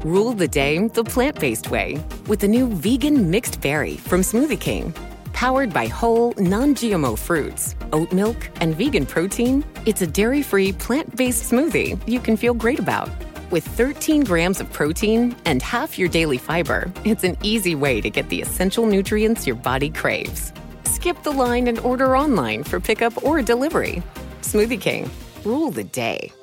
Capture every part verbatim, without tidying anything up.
Rule the day the plant-based way with the new vegan mixed berry from Smoothie King. Powered by whole, non-G M O fruits, oat milk, and vegan protein, it's a dairy-free, plant-based smoothie you can feel great about. With thirteen grams of protein and half your daily fiber, it's an easy way to get the essential nutrients your body craves. Skip the line and order online for pickup or delivery. Smoothie King. Rule the day.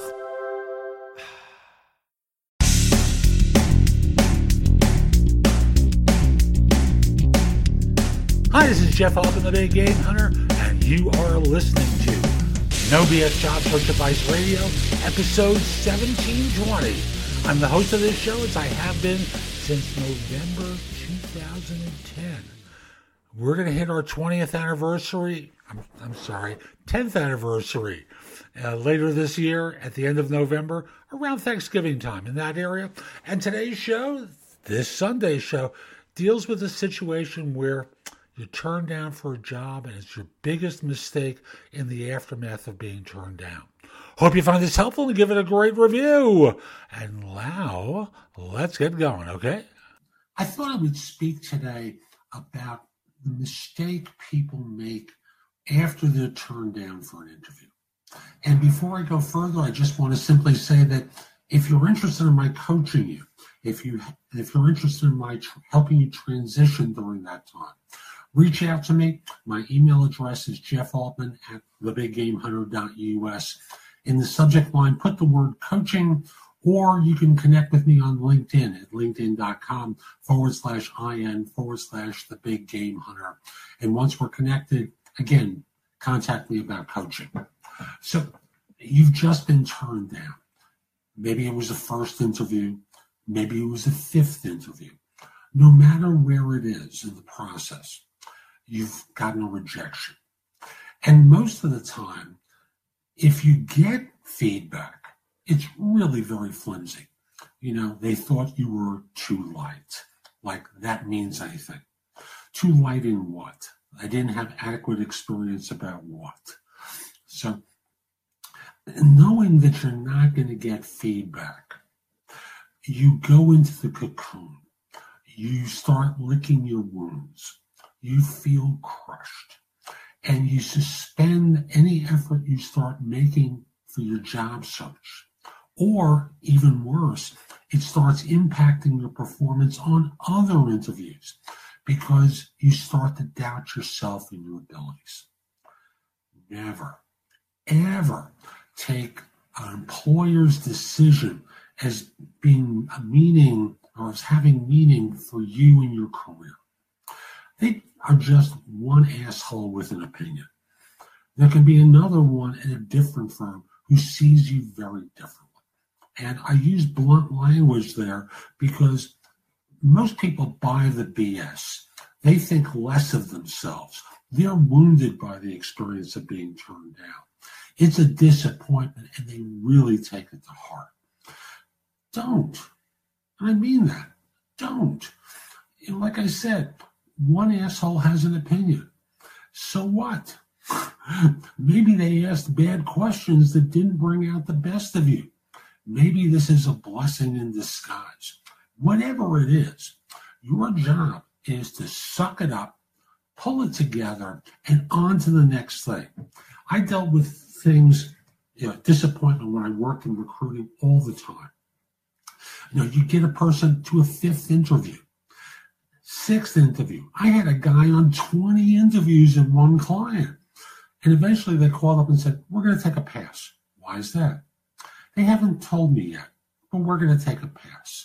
Hi, this is Jeff Altman, the Big Game Hunter, and you are listening to No B S Job Search Advice Radio, episode seventeen twenty. I'm the host of this show, as I have been since November two thousand ten. We're going to hit our twentieth anniversary, I'm, I'm sorry, tenth anniversary uh, later this year at the end of November, around Thanksgiving time in that area. And today's show, this Sunday's show, deals with a situation where you turn down for a job, and it's your biggest mistake in the aftermath of being turned down. Hope you find this helpful and give it a great review. And now, let's get going, okay? I thought I would speak today about the mistake people make after they're turned down for an interview. And before I go further, I just want to simply say that if you're interested in my coaching you, if, you, if you're interested in my tr- helping you transition during that time, reach out to me. My email address is jeff altman at the big game hunter dot u s. In the subject line, put the word coaching, or you can connect with me on LinkedIn at linkedin.com forward slash in forward slash the big game hunter. And once we're connected, again, contact me about coaching. So you've just been turned down. Maybe it was a first interview. Maybe it was a fifth interview. No matter where it is in the process, you've gotten a rejection. And most of the time, if you get feedback, it's really very flimsy. You know, they thought you were too light. Like that means anything. Too light in what? I didn't have adequate experience about what? So knowing that you're not going to get feedback, you go into the cocoon. You start licking your wounds. You feel crushed, and you suspend any effort you start making for your job search. Or even worse, it starts impacting your performance on other interviews because you start to doubt yourself and your abilities. Never, ever take an employer's decision as being a meaning or as having meaning for you and your career. They are just one asshole with an opinion. There can be another one at a different firm who sees you very differently. And I use blunt language there because most people buy the B S. They think less of themselves. They're wounded by the experience of being turned down. It's a disappointment, and they really take it to heart. Don't. I mean that. Don't. And like I said, one asshole has an opinion. So what? Maybe they asked bad questions that didn't bring out the best of you. Maybe this is a blessing in disguise. Whatever it is, your job is to suck it up, pull it together, and on to the next thing. I dealt with things, you know, disappointment when I worked in recruiting all the time. You know, you get a person to a fifth interview. Sixth interview. I had a guy on twenty interviews in one client. And eventually they called up and said, we're going to take a pass. Why is that? They haven't told me yet, but we're going to take a pass.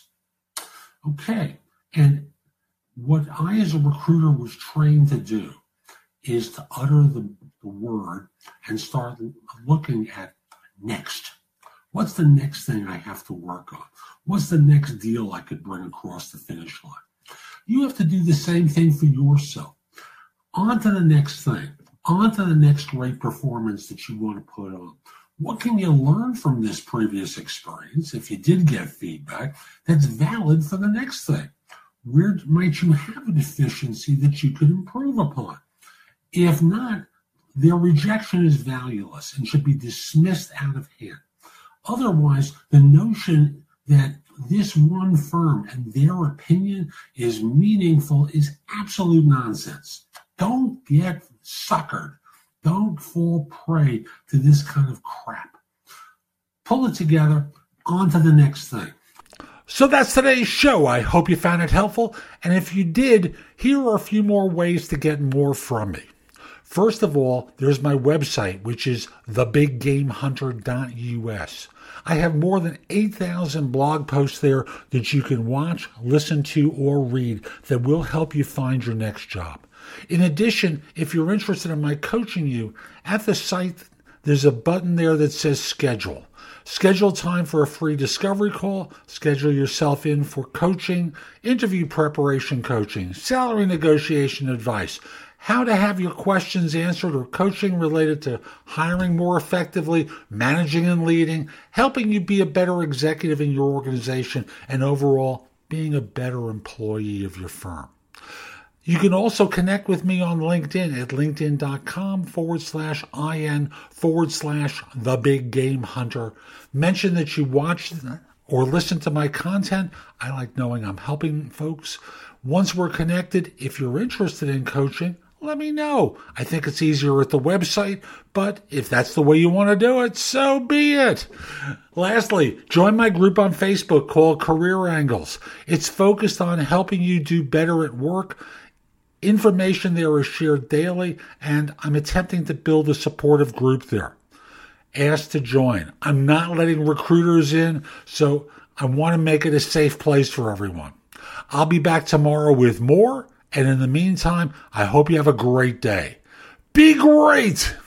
Okay. And what I as a recruiter was trained to do is to utter the, the word and start looking at next. What's the next thing I have to work on? What's the next deal I could bring across the finish line? You have to do the same thing for yourself. On to the next thing. On to the next great performance that you want to put on. What can you learn from this previous experience, if you did get feedback, that's valid for the next thing? Where might you have a deficiency that you could improve upon? If not, their rejection is valueless and should be dismissed out of hand. Otherwise, the notion that this one firm and their opinion is meaningful is absolute nonsense. Don't get suckered. Don't fall prey to this kind of crap. Pull it together, on to the next thing. So that's today's show. I hope you found it helpful. And if you did, here are a few more ways to get more from me. First of all, there's my website, which is the big game hunter dot U S. I have more than eight thousand blog posts there that you can watch, listen to, or read that will help you find your next job. In addition, if you're interested in my coaching you, at the site, there's a button there that says schedule. Schedule time for a free discovery call, schedule yourself in for coaching, interview preparation coaching, salary negotiation advice, how to have your questions answered or coaching related to hiring more effectively, managing and leading, helping you be a better executive in your organization, and overall being a better employee of your firm. You can also connect with me on LinkedIn at linkedin.com forward slash IN forward slash the big game hunter. Mention that you watched or listened to my content. I like knowing I'm helping folks. Once we're connected, if you're interested in coaching, let me know. I think it's easier at the website, but if that's the way you want to do it, so be it. Lastly, join my group on Facebook called Career Angles. It's focused on helping you do better at work. Information there is shared daily, and I'm attempting to build a supportive group there. Ask to join. I'm not letting recruiters in, so I want to make it a safe place for everyone. I'll be back tomorrow with more, and in the meantime, I hope you have a great day. Be great!